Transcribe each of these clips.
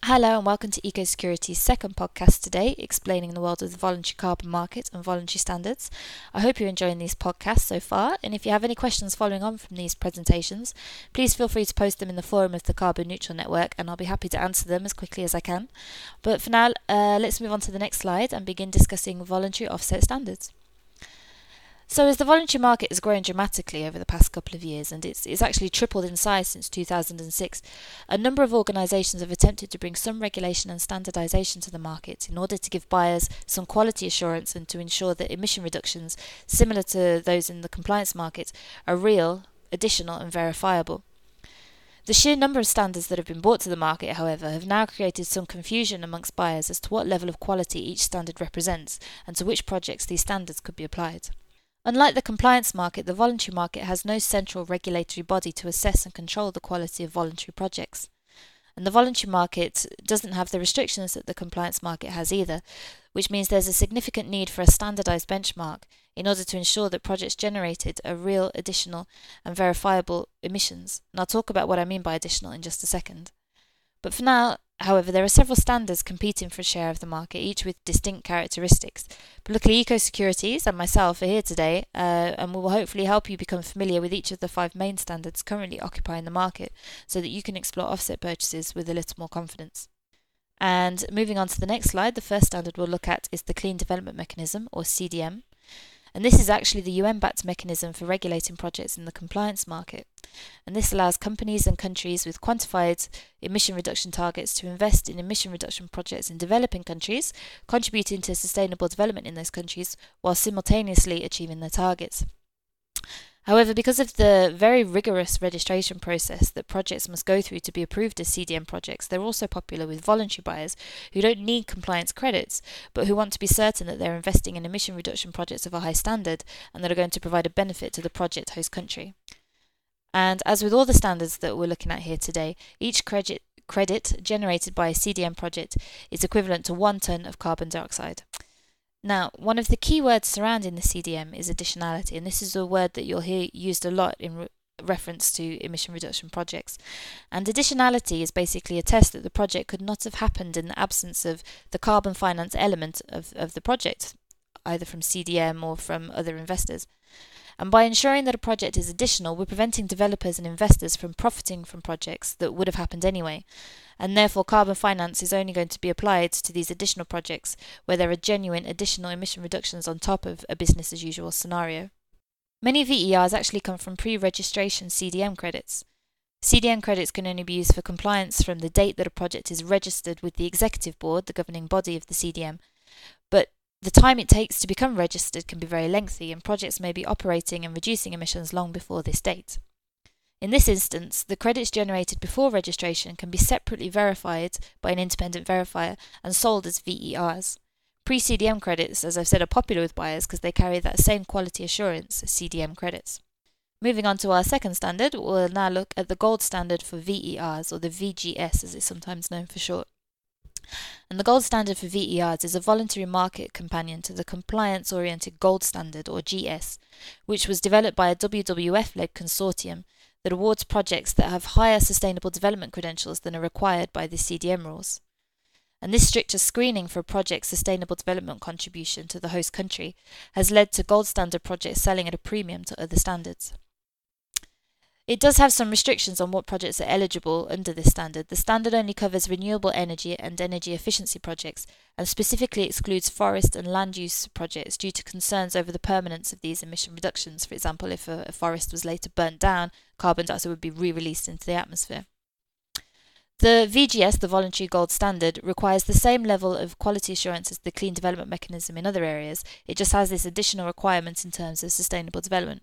Hello and welcome to EcoSecurity's second podcast today, explaining the world of the voluntary carbon market and voluntary standards. I hope you're enjoying these podcasts so far, and if you have any questions following on from these presentations, please feel free to post them in the forum of the Carbon Neutral Network, and I'll be happy to answer them as quickly as I can. But for now, let's move on to the next slide and begin discussing voluntary offset standards. So as the voluntary market has grown dramatically over the past couple of years, and it's actually tripled in size since 2006, a number of organisations have attempted to bring some regulation and standardisation to the market in order to give buyers some quality assurance and to ensure that emission reductions, similar to those in the compliance market, are real, additional and verifiable. The sheer number of standards that have been brought to the market, however, have now created some confusion amongst buyers as to what level of quality each standard represents and to which projects these standards could be applied. Unlike the compliance market, the voluntary market has no central regulatory body to assess and control the quality of voluntary projects. And the voluntary market doesn't have the restrictions that the compliance market has either, which means there's a significant need for a standardised benchmark in order to ensure that projects generated are real, additional and verifiable emissions. And I'll talk about what I mean by additional in just a second. But for now, however, there are several standards competing for a share of the market, each with distinct characteristics. But luckily, EcoSecurities and myself are here today, and we will hopefully help you become familiar with each of the 5 main standards currently occupying the market, so that you can explore offset purchases with a little more confidence. And moving on to the next slide, the first standard we'll look at is the Clean Development Mechanism, or CDM. And this is actually the UN-backed mechanism for regulating projects in the compliance market. And this allows companies and countries with quantified emission reduction targets to invest in emission reduction projects in developing countries, contributing to sustainable development in those countries while simultaneously achieving their targets. However, because of the very rigorous registration process that projects must go through to be approved as CDM projects, they're also popular with voluntary buyers who don't need compliance credits, but who want to be certain that they're investing in emission reduction projects of a high standard and that are going to provide a benefit to the project host country. And as with all the standards that we're looking at here today, each credit generated by a CDM project is equivalent to 1 tonne of carbon dioxide. Now, one of the key words surrounding the CDM is additionality, and this is a word that you'll hear used a lot in reference to emission reduction projects. And additionality is basically a test that the project could not have happened in the absence of the carbon finance element of the project, either from CDM or from other investors. And by ensuring that a project is additional, we're preventing developers and investors from profiting from projects that would have happened anyway. And therefore, carbon finance is only going to be applied to these additional projects where there are genuine additional emission reductions on top of a business as usual scenario. Many VERs actually come from pre-registration CDM credits. CDM credits can only be used for compliance from the date that a project is registered with the executive board, the governing body of the CDM. But the time it takes to become registered can be very lengthy, and projects may be operating and reducing emissions long before this date. In this instance, the credits generated before registration can be separately verified by an independent verifier and sold as VERs. Pre-CDM credits, as I've said, are popular with buyers because they carry that same quality assurance as CDM credits. Moving on to our second standard, we'll now look at the gold standard for VERs, or the VGS as it's sometimes known for short. And the gold standard for VERs is a voluntary market companion to the compliance-oriented gold standard, or GS, which was developed by a WWF-led consortium that awards projects that have higher sustainable development credentials than are required by the CDM rules. And this stricter screening for a project's sustainable development contribution to the host country has led to gold standard projects selling at a premium to other standards. It does have some restrictions on what projects are eligible under this standard. The standard only covers renewable energy and energy efficiency projects, and specifically excludes forest and land use projects due to concerns over the permanence of these emission reductions. For example, if a forest was later burnt down, carbon dioxide would be re-released into the atmosphere. The VGS, the Voluntary Gold Standard, requires the same level of quality assurance as the Clean Development Mechanism in other areas. It just has this additional requirement in terms of sustainable development.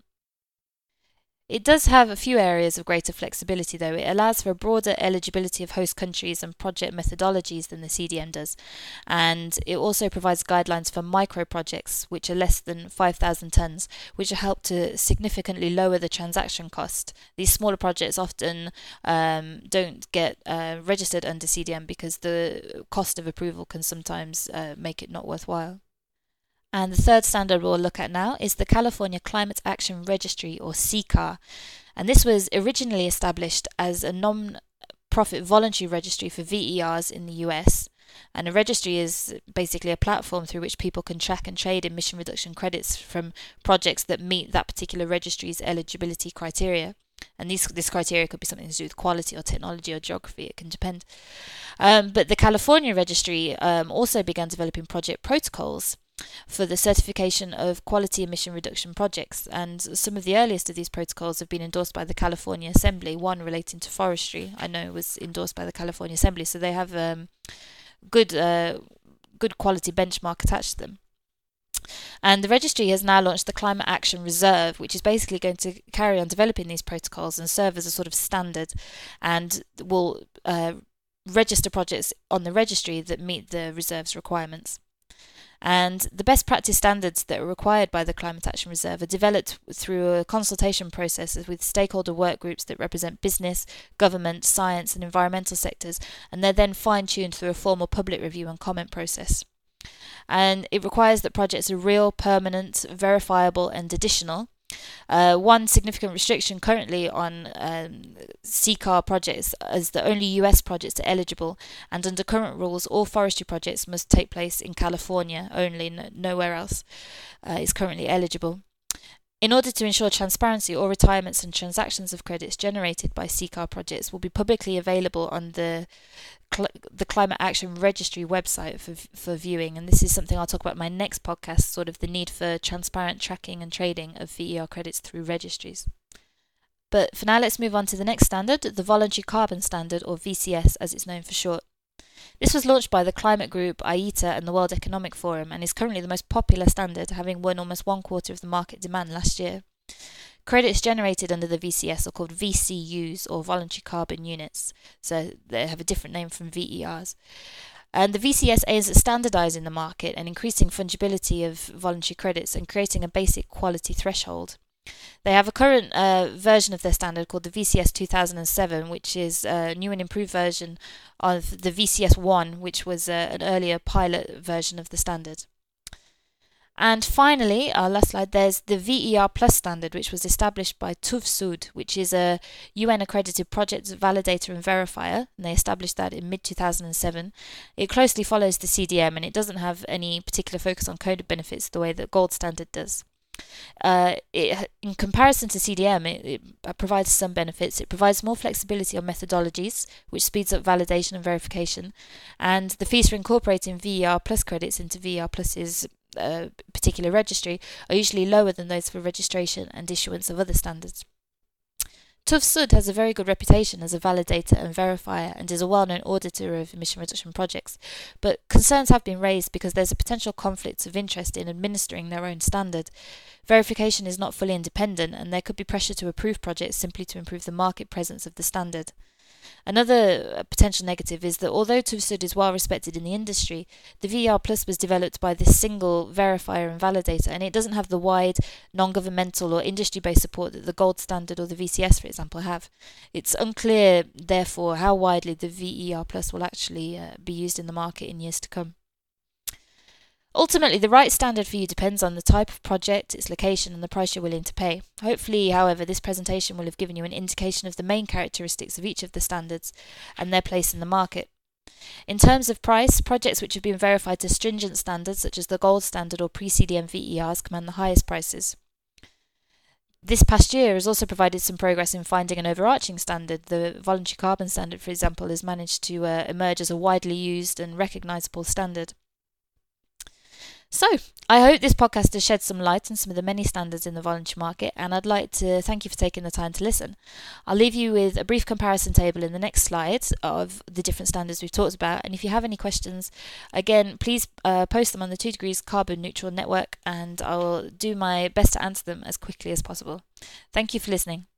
It does have a few areas of greater flexibility though. It allows for a broader eligibility of host countries and project methodologies than the CDM does, and it also provides guidelines for micro projects which are less than 5,000 tonnes, which help to significantly lower the transaction cost. These smaller projects often don't get registered under CDM because the cost of approval can sometimes make it not worthwhile. And the third standard we'll look at now is the California Climate Action Registry, or CCAR. And this was originally established as a non for-profit voluntary registry for VERs in the US. And a registry is basically a platform through which people can track and trade emission reduction credits from projects that meet that particular registry's eligibility criteria. And this criteria could be something to do with quality or technology or geography, it can depend. But the California registry also began developing project protocols for the certification of quality emission reduction projects, and some of the earliest of these protocols have been endorsed by the California Assembly. One relating to forestry, I know, was endorsed by the California Assembly, so they have good quality benchmark attached to them. And the registry has now launched the Climate Action Reserve, which is basically going to carry on developing these protocols and serve as a sort of standard, and will register projects on the registry that meet the reserve's requirements. And the best practice standards that are required by the Climate Action Reserve are developed through a consultation process with stakeholder work groups that represent business, government, science and environmental sectors, and they're then fine-tuned through a formal public review and comment process. And it requires that projects are real, permanent, verifiable and additional. One significant restriction currently on CCAR projects is that only US projects are eligible, and under current rules all forestry projects must take place in California only, nowhere else is currently eligible. In order to ensure transparency, all retirements and transactions of credits generated by CCAR projects will be publicly available on the Climate Action Registry website for viewing, and this is something I'll talk about in my next podcast, sort of the need for transparent tracking and trading of VER credits through registries. But for now, let's move on to the next standard, the Voluntary Carbon Standard, or VCS as it's known for short. This was launched by the climate group IETA and the World Economic Forum, and is currently the most popular standard, having won almost 1/4 of the market demand last year. Credits generated under the VCS are called VCUs, or voluntary carbon units, so they have a different name from VERs. And the VCS aims at standardising the market and increasing fungibility of voluntary credits and creating a basic quality threshold. They have a current version of their standard called the VCS 2007, which is a new and improved version of the VCS 1, which was an earlier pilot version of the standard. And finally, our last slide, there's the VER Plus standard, which was established by TÜV SÜD, which is a UN-accredited project validator and verifier, and they established that in mid-2007. It closely follows the CDM, and it doesn't have any particular focus on coded benefits the way that Gold Standard does. In comparison to CDM, it provides some benefits. It provides more flexibility on methodologies, which speeds up validation and verification, and the fees for incorporating VER Plus credits into VER Plus's particular registry are usually lower than those for registration and issuance of other standards. TÜV SÜD has a very good reputation as a validator and verifier and is a well-known auditor of emission reduction projects, but concerns have been raised because there's a potential conflict of interest in administering their own standard. Verification is not fully independent, and there could be pressure to approve projects simply to improve the market presence of the standard. Another potential negative is that although TÜV SÜD is well respected in the industry, the VER Plus was developed by this single verifier and validator, and it doesn't have the wide non-governmental or industry-based support that the Gold Standard or the VCS, for example, have. It's unclear, therefore, how widely the VER Plus will actually be used in the market in years to come. Ultimately, the right standard for you depends on the type of project, its location, and the price you're willing to pay. Hopefully, however, this presentation will have given you an indication of the main characteristics of each of the standards and their place in the market. In terms of price, projects which have been verified to stringent standards, such as the Gold Standard or pre-CDM VERs, command the highest prices. This past year has also provided some progress in finding an overarching standard. The Voluntary Carbon Standard, for example, has managed to emerge as a widely used and recognisable standard. So, I hope this podcast has shed some light on some of the many standards in the voluntary market, and I'd like to thank you for taking the time to listen. I'll leave you with a brief comparison table in the next slides of the different standards we've talked about, and if you have any questions, again, please post them on the 2 Degrees Carbon Neutral Network, and I will do my best to answer them as quickly as possible. Thank you for listening.